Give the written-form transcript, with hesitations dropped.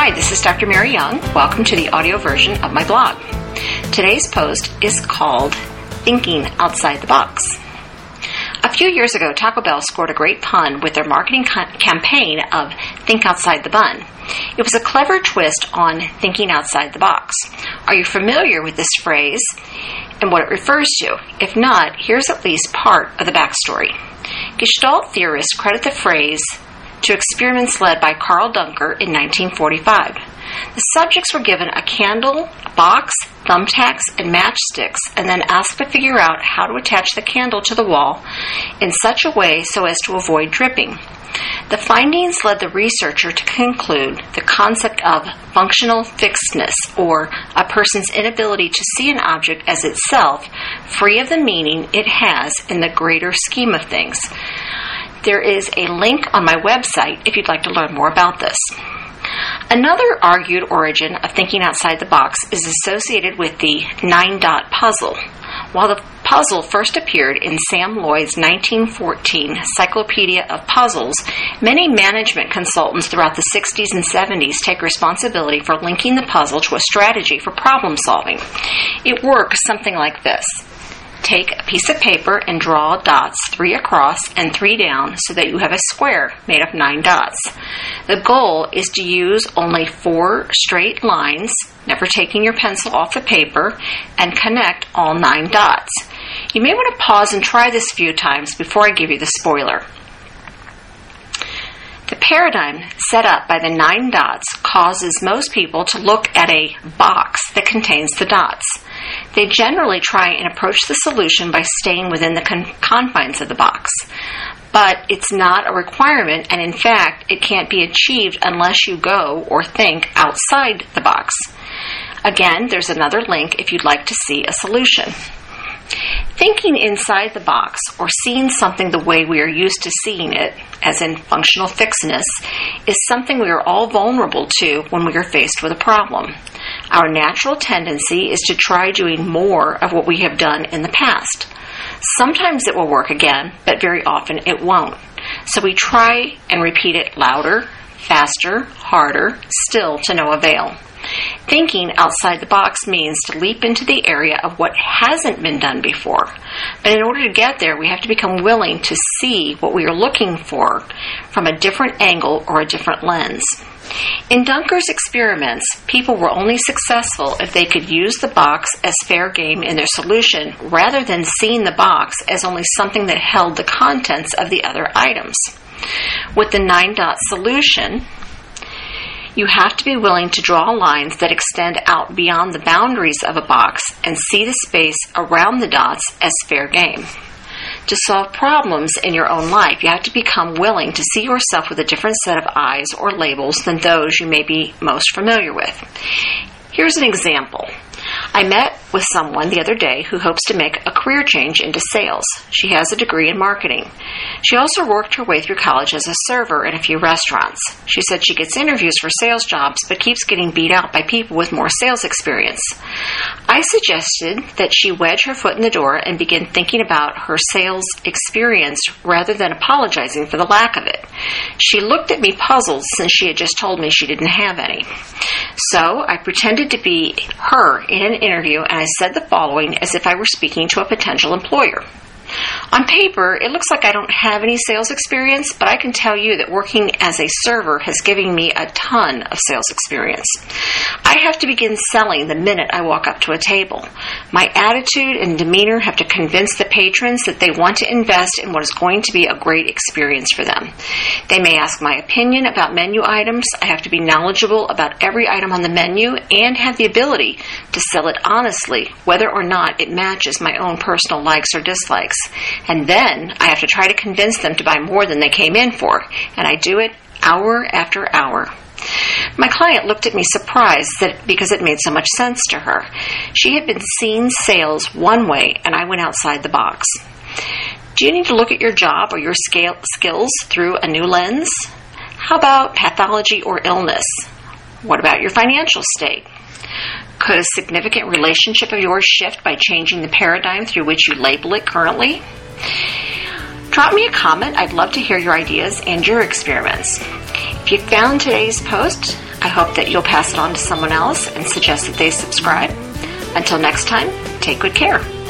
Hi, this is Dr. Mary Young. Welcome to the audio version of my blog. Today's post is called Thinking Outside the Box. A few years ago, Taco Bell scored a great pun with their marketing campaign of Think Outside the Bun. It was a clever twist on thinking outside the box. Are you familiar with this phrase and what it refers to? If not, here's at least part of the backstory. Gestalt theorists credit the phrase to experiments led by Carl Duncker in 1945. The subjects were given a candle, a box, thumbtacks, and matchsticks, and then asked to figure out how to attach the candle to the wall in such a way so as to avoid dripping. The findings led the researcher to conclude the concept of functional fixedness, or a person's inability to see an object as itself, free of the meaning it has in the greater scheme of things. There is a link on my website if you'd like to learn more about this. Another argued origin of thinking outside the box is associated with the 9-dot puzzle. While the puzzle first appeared in Sam Loyd's 1914 Cyclopedia of Puzzles, many management consultants throughout the 60s and 70s take responsibility for linking the puzzle to a strategy for problem solving. It works something like this. Take a piece of paper and draw dots 3 across and 3 down so that you have a square made of 9 dots. The goal is to use only 4 straight lines, never taking your pencil off the paper, and connect all 9 dots. You may want to pause and try this a few times before I give you the spoiler. The paradigm set up by the 9 dots causes most people to look at a box that contains the dots. They generally try and approach the solution by staying within the confines of the box. But it's not a requirement, and in fact, it can't be achieved unless you go or think outside the box. Again, there's another link if you'd like to see a solution. Thinking inside the box, or seeing something the way we are used to seeing it, as in functional fixedness, is something we are all vulnerable to when we are faced with a problem. Our natural tendency is to try doing more of what we have done in the past. Sometimes it will work again, but very often it won't. So we try and repeat it louder, faster, harder, still to no avail. Thinking outside the box means to leap into the area of what hasn't been done before. But in order to get there, we have to become willing to see what we are looking for from a different angle or a different lens. In Duncker's experiments, people were only successful if they could use the box as fair game in their solution, rather than seeing the box as only something that held the contents of the other items. With the 9-dot solution, you have to be willing to draw lines that extend out beyond the boundaries of a box and see the space around the dots as fair game. To solve problems in your own life, you have to become willing to see yourself with a different set of eyes or labels than those you may be most familiar with. Here's an example. I met with someone the other day who hopes to make a career change into sales. She has a degree in marketing. She also worked her way through college as a server in a few restaurants. She said she gets interviews for sales jobs but keeps getting beat out by people with more sales experience. I suggested that she wedge her foot in the door and begin thinking about her sales experience rather than apologizing for the lack of it. She looked at me puzzled since she had just told me she didn't have any. So I pretended to be her in an interview, and I said the following as if I were speaking to a potential employer. On paper, it looks like I don't have any sales experience, but I can tell you that working as a server has given me a ton of sales experience. I have to begin selling the minute I walk up to a table. My attitude and demeanor have to convince the patrons that they want to invest in what is going to be a great experience for them. They may ask my opinion about menu items. I have to be knowledgeable about every item on the menu and have the ability to sell it honestly, whether or not it matches my own personal likes or dislikes. And then I have to try to convince them to buy more than they came in for, and I do it hour after hour. My client looked at me surprised because it made so much sense to her. She had been seeing sales one way, and I went outside the box. Do you need to look at your job or your skills through a new lens? How about pathology or illness? What about your financial state? Could a significant relationship of yours shift by changing the paradigm through which you label it currently? Drop me a comment. I'd love to hear your ideas and your experiments. If you found today's post I hope that you'll pass it on to someone else and suggest that they subscribe. Until next time, take good care.